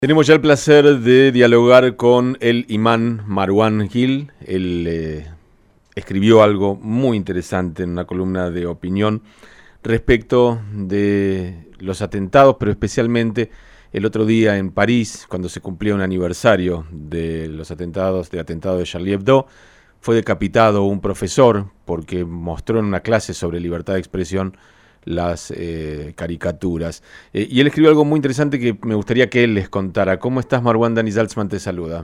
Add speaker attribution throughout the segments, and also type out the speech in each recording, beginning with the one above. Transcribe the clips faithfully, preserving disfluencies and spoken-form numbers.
Speaker 1: Tenemos ya el placer de dialogar con el imán Marwan Gil. Él eh, escribió algo muy interesante en una columna de opinión respecto de los atentados, pero especialmente el otro día en París, cuando se cumplía un aniversario de los atentados, del atentado de Charlie Hebdo. Fue decapitado un profesor porque mostró en una clase sobre libertad de expresión las eh, caricaturas. Eh, y él escribió algo muy interesante que me gustaría que él les contara. ¿Cómo estás, Marwan? Dani Zaltzman te saluda.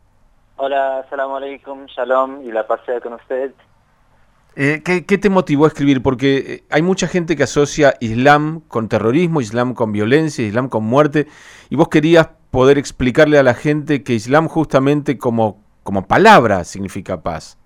Speaker 2: Hola, assalamu alaikum, shalom, y la paz sea con usted.
Speaker 1: Eh, ¿qué, ¿Qué te motivó a escribir? Porque eh, hay mucha gente que asocia Islam con terrorismo, Islam con violencia, Islam con muerte, y vos querías poder explicarle a la gente que Islam justamente como, como palabra significa paz.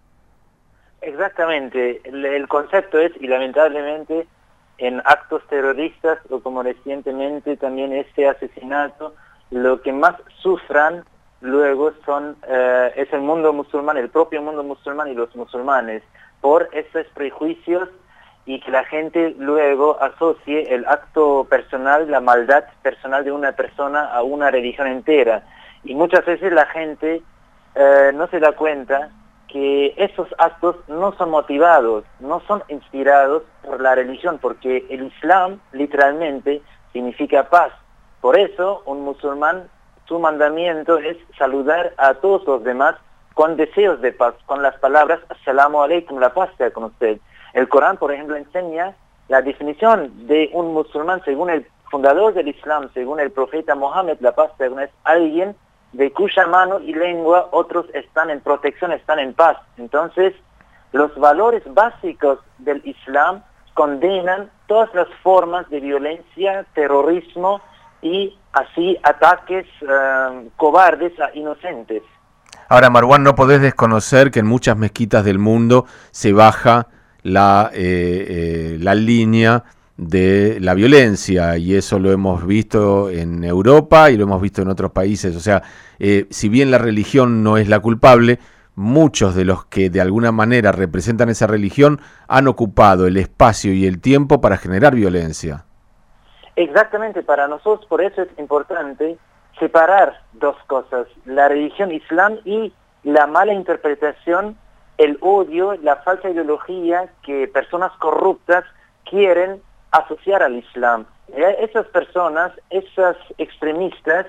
Speaker 2: Exactamente, el, el concepto es, y lamentablemente, en actos terroristas o como recientemente también este asesinato, lo que más sufran luego son eh, es el mundo musulmán, el propio mundo musulmán y los musulmanes, por esos prejuicios y que la gente luego asocie el acto personal, la maldad personal de una persona a una religión entera. Y muchas veces la gente eh, no se da cuenta que esos actos no son motivados, no son inspirados por la religión, porque el Islam literalmente significa paz. Por eso un musulmán, su mandamiento es saludar a todos los demás con deseos de paz, con las palabras assalamu alaikum, la paz sea con usted. El Corán, por ejemplo, enseña la definición de un musulmán según el fundador del Islam, según el profeta Mohammed, la paz sea con él, es alguien de cuya mano y lengua otros están en protección, están en paz. Entonces, los valores básicos del Islam condenan todas las formas de violencia, terrorismo y así ataques uh, cobardes a inocentes.
Speaker 1: Ahora, Marwan, no podés desconocer que en muchas mezquitas del mundo se baja la, eh, eh, la línea de la violencia, y eso lo hemos visto en Europa y lo hemos visto en otros países. O sea, eh, si bien la religión no es la culpable, muchos de los que de alguna manera representan esa religión han ocupado el espacio y el tiempo para generar violencia.
Speaker 2: Exactamente, para nosotros por eso es importante separar dos cosas, la religión islam y la mala interpretación, el odio, la falsa ideología que personas corruptas quieren asociar al Islam. Esas personas, esas extremistas,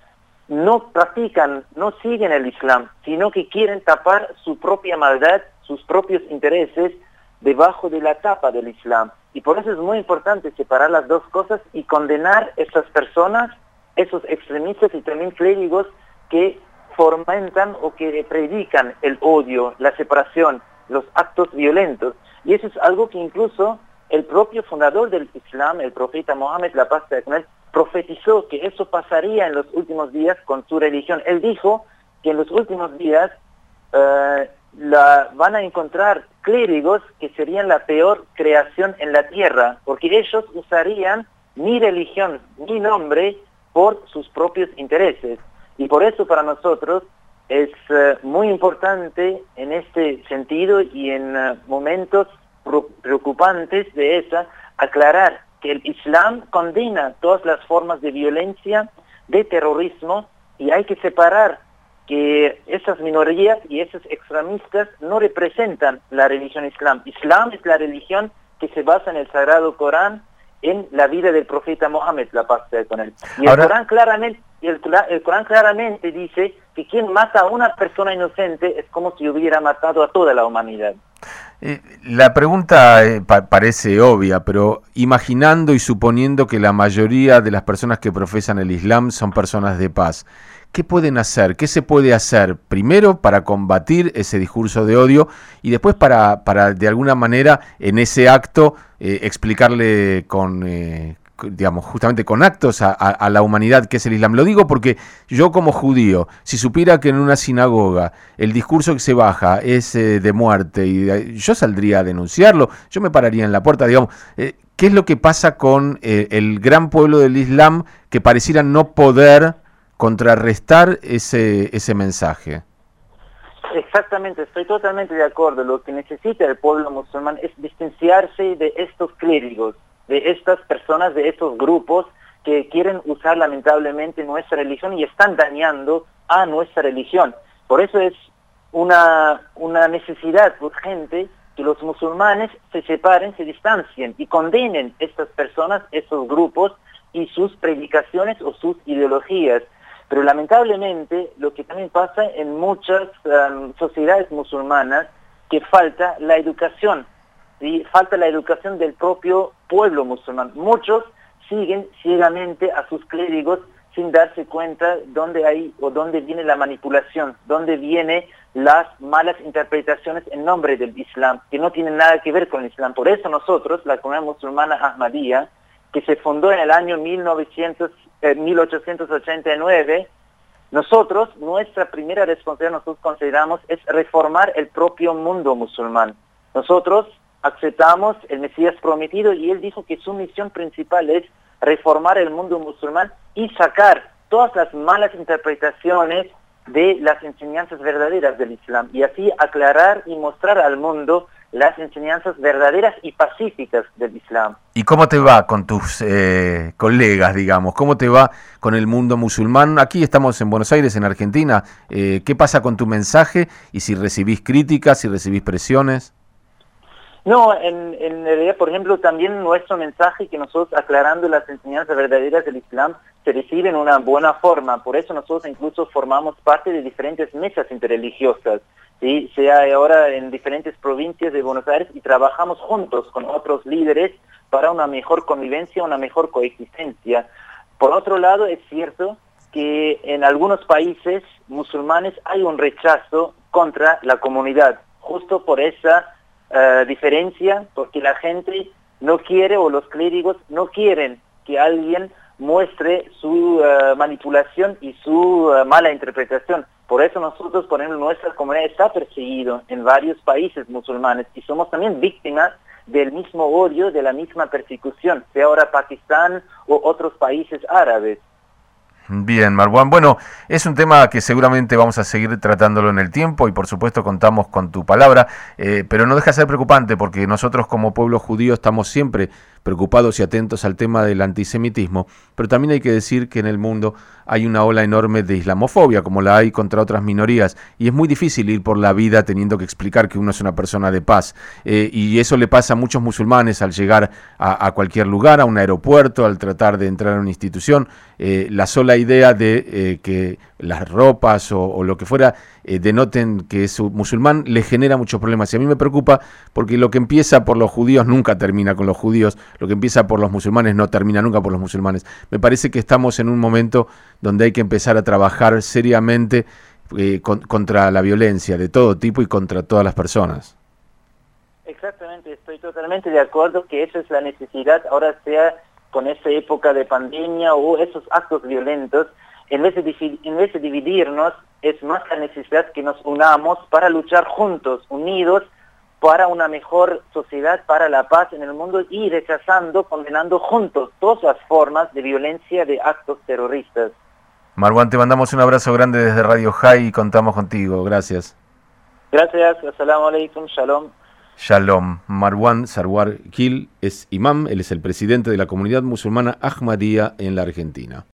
Speaker 2: no practican, no siguen el Islam, sino que quieren tapar su propia maldad, sus propios intereses, debajo de la tapa del Islam. Y por eso es muy importante separar las dos cosas y condenar esas personas, esos extremistas y también clérigos que fomentan o que predican el odio, la separación, los actos violentos. Y eso es algo que incluso el propio fundador del Islam, el profeta Mohammed, la paz sea con él, profetizó que eso pasaría en los últimos días con su religión. Él dijo que en los últimos días uh, la, van a encontrar clérigos que serían la peor creación en la tierra, porque ellos usarían mi religión, mi nombre, por sus propios intereses. Y por eso para nosotros es uh, muy importante en este sentido y en uh, momentos preocupantes de esa, aclarar que el Islam condena todas las formas de violencia, de terrorismo, y hay que separar que esas minorías y esos extremistas no representan la religión islam. Islam es la religión que se basa en el Sagrado Corán, en la vida del profeta Mohammed, la paz sea con él. Y el, Ahora, Corán claramente, el, el Corán claramente dice que quien mata a una persona inocente es como si hubiera matado a toda la humanidad.
Speaker 1: Eh, la pregunta eh, pa parece obvia, pero imaginando y suponiendo que la mayoría de las personas que profesan el Islam son personas de paz, ¿qué pueden hacer? ¿Qué se puede hacer primero para combatir ese discurso de odio y después para, para de alguna manera en ese acto eh, explicarle con... Eh, digamos, justamente con actos a, a, a la humanidad que es el Islam? Lo digo porque yo como judío, si supiera que en una sinagoga el discurso que se baja es eh, de muerte, y de, yo saldría a denunciarlo, yo me pararía en la puerta, digamos, eh, ¿qué es lo que pasa con eh, el gran pueblo del Islam que pareciera no poder contrarrestar ese, ese mensaje?
Speaker 2: Exactamente, estoy totalmente de acuerdo. Lo que necesita el pueblo musulmán es distanciarse de estos clérigos, de estas personas, de estos grupos que quieren usar lamentablemente nuestra religión y están dañando a nuestra religión. Por eso es una, una necesidad urgente que los musulmanes se separen, se distancien y condenen estas personas, estos grupos y sus predicaciones o sus ideologías. Pero lamentablemente lo que también pasa en muchas um, sociedades musulmanas, que falta la educación, ¿sí? Falta la educación del propio pueblo musulmán. Muchos siguen ciegamente a sus clérigos sin darse cuenta dónde hay o dónde viene la manipulación, dónde vienen las malas interpretaciones en nombre del Islam, que no tienen nada que ver con el Islam. Por eso nosotros, la comunidad musulmana Ahmadía, que se fundó en el año mil novecientos, eh, mil ochocientos ochenta y nueve, nosotros, nuestra primera responsabilidad, nosotros consideramos, es reformar el propio mundo musulmán. Nosotros aceptamos el Mesías prometido y él dijo que su misión principal es reformar el mundo musulmán y sacar todas las malas interpretaciones de las enseñanzas verdaderas del Islam y así aclarar y mostrar al mundo las enseñanzas verdaderas y pacíficas del Islam.
Speaker 1: ¿Y cómo te va con tus eh, colegas, digamos? ¿Cómo te va con el mundo musulmán? Aquí estamos en Buenos Aires, en Argentina. Eh, ¿Qué pasa con tu mensaje? Y si recibís críticas, si recibís presiones.
Speaker 2: No, en, en realidad, por ejemplo, también nuestro mensaje que nosotros aclarando las enseñanzas verdaderas del Islam se recibe en una buena forma. Por eso nosotros incluso formamos parte de diferentes mesas interreligiosas, ¿sí? Sea ahora en diferentes provincias de Buenos Aires y trabajamos juntos con otros líderes para una mejor convivencia, una mejor coexistencia. Por otro lado, es cierto que en algunos países musulmanes hay un rechazo contra la comunidad, justo por esa Uh, diferencia, porque la gente no quiere o los clérigos no quieren que alguien muestre su uh, manipulación y su uh, mala interpretación. Por eso nosotros, por ejemplo, nuestra comunidad está perseguida en varios países musulmanes y somos también víctimas del mismo odio, de la misma persecución, sea ahora Pakistán o otros países árabes.
Speaker 1: Bien, Marwan. Bueno, es un tema que seguramente vamos a seguir tratándolo en el tiempo y por supuesto contamos con tu palabra, eh, pero no deja de ser preocupante porque nosotros como pueblo judío estamos siempre preocupados y atentos al tema del antisemitismo, pero también hay que decir que en el mundo hay una ola enorme de islamofobia, como la hay contra otras minorías, y es muy difícil ir por la vida teniendo que explicar que uno es una persona de paz, eh, y eso le pasa a muchos musulmanes al llegar a, a cualquier lugar, a un aeropuerto, al tratar de entrar a una institución. Eh, la sola idea de eh, que las ropas o, o lo que fuera eh, denoten que es musulmán le genera muchos problemas, y a mí me preocupa porque lo que empieza por los judíos nunca termina con los judíos, lo que empieza por los musulmanes no termina nunca por los musulmanes. Me parece que estamos en un momento donde hay que empezar a trabajar seriamente eh, con, contra la violencia de todo tipo y contra todas las personas.
Speaker 2: Exactamente, estoy totalmente de acuerdo que esa es la necesidad, ahora sea con esta época de pandemia o esos actos violentos, en vez de, en vez de dividirnos, es más la necesidad que nos unamos para luchar juntos, unidos, para una mejor sociedad, para la paz en el mundo y rechazando, condenando juntos todas las formas de violencia, de actos terroristas.
Speaker 1: Marwan, te mandamos un abrazo grande desde Radio High y contamos contigo. Gracias.
Speaker 2: Gracias. Assalamu alaikum. Shalom.
Speaker 1: Shalom. Marwan Sarwar Gil es imam, él es el presidente de la comunidad musulmana Ahmadía en la Argentina.